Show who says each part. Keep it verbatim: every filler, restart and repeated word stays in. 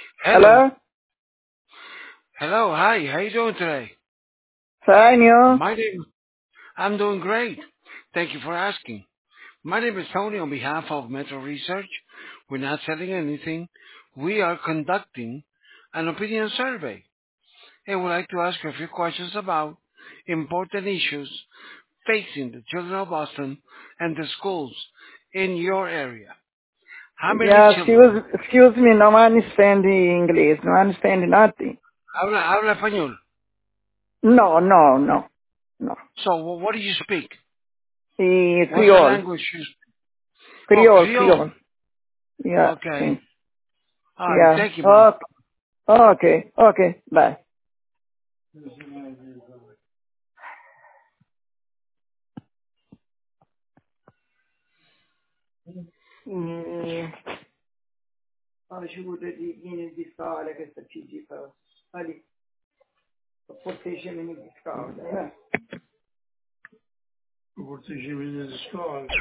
Speaker 1: Hello.
Speaker 2: Hello?
Speaker 1: Hello. Hi. How you doing today?
Speaker 2: Fine, you?
Speaker 1: My name. I'm doing great. Thank you for asking. My name is Tony on behalf of Metro Research. We're not selling anything. We are conducting an opinion survey. And we'd like to ask you a few questions about important issues facing the children of Boston and the schools in your area. How many
Speaker 2: Yeah,
Speaker 1: children?
Speaker 2: excuse, excuse me, no understand English, no understand nothing.
Speaker 1: Habla, habla español.
Speaker 2: No, no, no, no.
Speaker 1: So wh- what do you speak?
Speaker 2: E
Speaker 1: What's the
Speaker 2: Creole,
Speaker 1: language you speak? Oh,
Speaker 2: Creole,
Speaker 1: Creole.
Speaker 2: Creole. Yeah,
Speaker 1: Okay.
Speaker 2: sim.
Speaker 1: All right.
Speaker 2: Yeah.
Speaker 1: Thank you, buddy.
Speaker 2: Okay, okay, okay, bye. E ajuda de menino de escola que você pediu para ali, para proteger menino de escola, né?